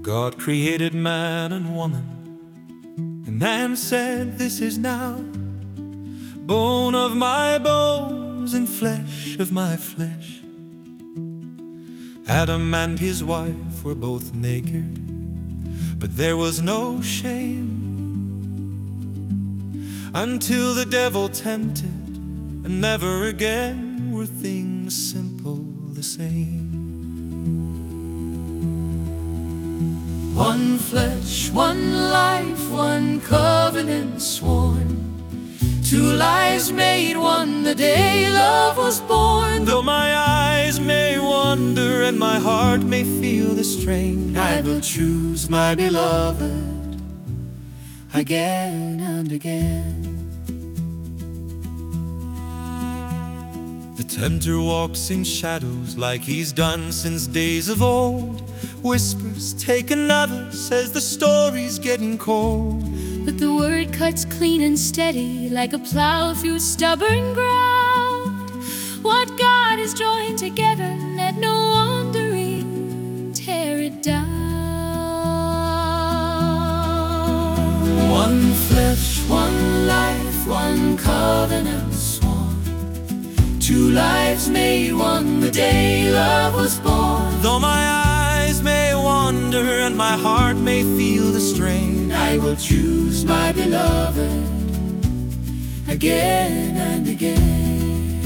God created man and woman, and man said, "This is now bone of my bones and flesh of my flesh." Adam and his wife were both naked, but there was no shame, until the devil tempted, and never again were things simple the same. One flesh, one life, one covenant sworn, two lives made one the day love was born. Though my eyes may wander and my heart may feel the strain, I will choose my beloved again and again. The tempter walks in shadows like he's done since days of old, whispers, "Take another," says the story's getting cold. But the word cuts clean and steady like a plow through stubborn ground. What God has joined together, let no wandering tear it down. One flesh, one life, one covenant sworn, two lives made one the day love was born. Though my eyes may wander and my heart may feel the strain, I will choose my beloved again and again.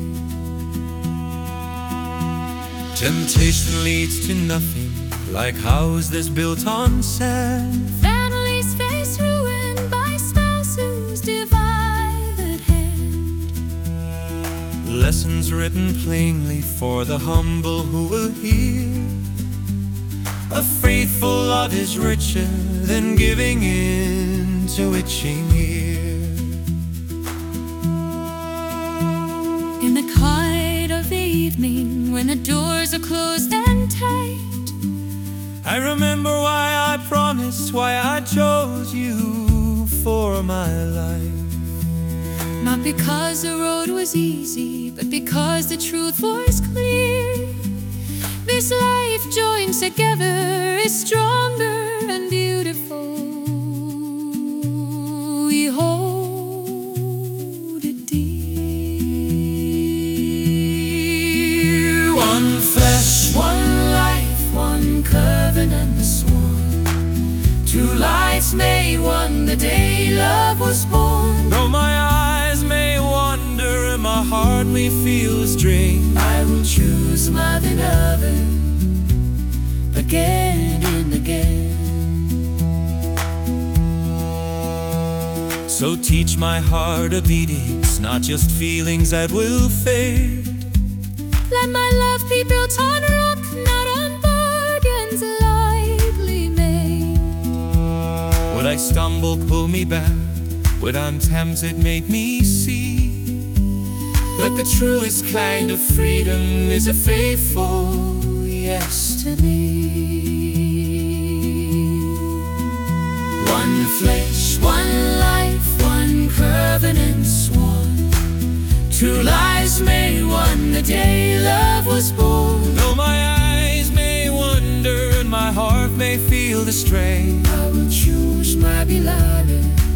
Temptation leads to nothing like houses that's built on sand. Families face ruin by spouses' divided hand. Lessons written plainly for the humble who will hear. A faithful love is richer than giving in to itching ear. In the quiet of the evening, when the doors are closed and tight, I remember why I promised, why I chose you for my life. not because the road was easy, but because the truth was clear. This life joined together is stronger and beautiful. We hold it dear. One flesh, one life, one covenant sworn. Two lives made one the day love was born. Though my eyes may wander and my heart may feel a strain, I will choose my beloved again and again. So teach my heart obedience, not just feelings that will fade. Let my love be built on rock, not on bargains lightly made. Would I stumble, pull me back? Would I'm tempted, make me see? But the truest kind of freedom is a faithful yes to me. One flesh, one life, one covenant sworn. Two lives made one the day love was born. Though my eyes may wander and my heart may feel the strain, I will choose my beloved